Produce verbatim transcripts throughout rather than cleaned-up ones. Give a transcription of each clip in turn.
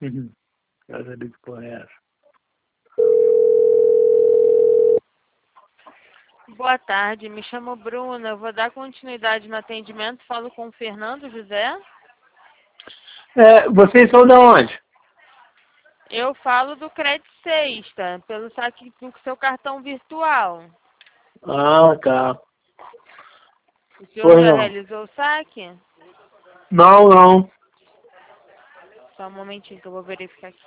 Uhum. Quero saber que porra é essa. Boa tarde, me chamo Bruna, eu vou dar continuidade no atendimento, falo com o Fernando José. É, vocês são de onde? Eu falo do Crédito Sexta, pelo saque do seu cartão virtual. Ah, tá. O senhor Pois já não. realizou o saque? Não, não. Só um momentinho que eu vou verificar aqui.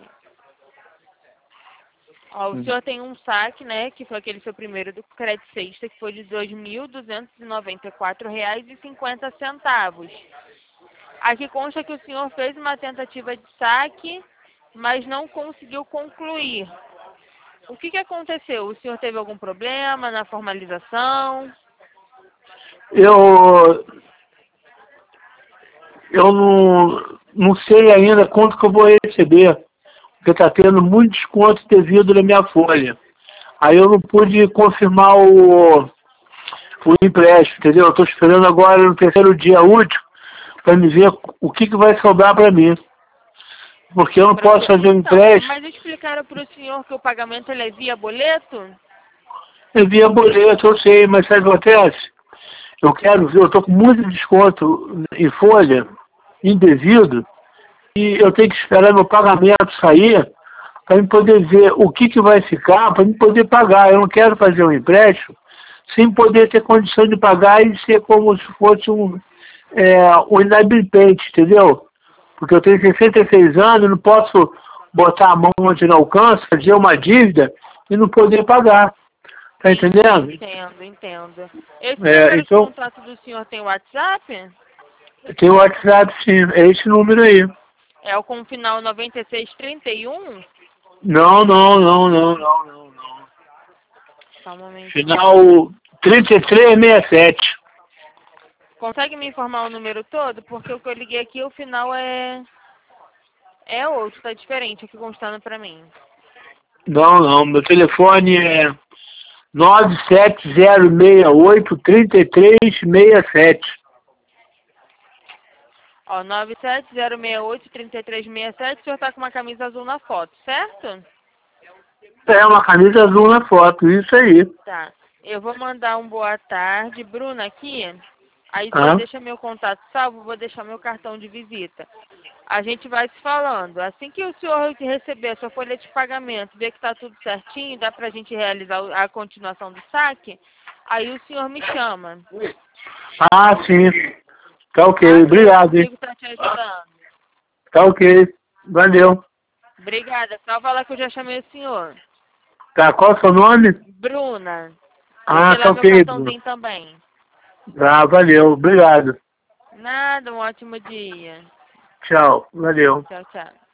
Ó, o Hum. senhor tem um saque, né, que foi aquele seu primeiro do Crédito Sexta, que foi de dois mil duzentos e noventa e quatro reais e cinquenta centavos. Aqui consta que o senhor fez uma tentativa de saque, mas não conseguiu concluir. O que que aconteceu? O senhor teve algum problema na formalização? Eu, eu não, não sei ainda quanto que eu vou receber, porque está tendo muito desconto devido na minha folha. Aí eu não pude confirmar o, o empréstimo, entendeu? Eu estou esperando agora no terceiro dia útil para me ver o que, que vai sobrar para mim. Porque eu não Pra posso você... fazer um Então, empréstimo mas explicaram para o senhor que o pagamento ele é via boleto? via boleto, eu sei, mas sabe o que acontece? Eu quero ver, eu estou com muito desconto em folha, indevido, e eu tenho que esperar meu pagamento sair para eu poder ver o que, que vai ficar, para eu poder pagar. Eu não quero fazer um empréstimo sem poder ter condição de pagar e ser como se fosse um, é, um inadimplente, entendeu? Porque eu tenho sessenta e seis anos, não posso botar a mão onde não alcança, fazer uma dívida e não poder pagar. Tá Sim, entendendo? entendo, entendo. Esse É, número de então, contato do senhor tem WhatsApp? tem o WhatsApp, sim. É esse número aí. É o com o final noventa e seis trinta e um? Não, não, não, não, não, não, não. Só um momentinho. Final trinta e três sessenta e sete. Consegue me informar o número todo? Porque o que eu liguei aqui, o final é... É outro, tá diferente aqui constando pra mim. Não, não. Meu telefone é nove sete zero seis oito três três seis sete. Ó, nove sete zero seis oito três três seis sete, o senhor tá com uma camisa azul na foto, certo? É uma camisa azul na foto, isso aí. Tá. Eu vou mandar um boa tarde, Bruna, aqui. Aí o senhor Ah, deixa meu contato salvo, vou deixar meu cartão de visita. A gente vai se falando. Assim que o senhor receber a sua folha de pagamento, ver que tá tudo certinho, dá pra gente realizar a continuação do saque, aí o senhor me chama. ah sim. Tá ok. Tá? Que eu Obrigado, hein? consigo estar te ajudando. Tá ok. Valeu. Obrigada. Só falar que eu já chamei o senhor. Tá, qual é o seu nome? Bruna. Ah, Deixei tá lá meu ok, Bruno. cartãozinho também. Ah, valeu. Obrigado. Nada, um ótimo dia. Tchau. Valeu. Tchau, tchau.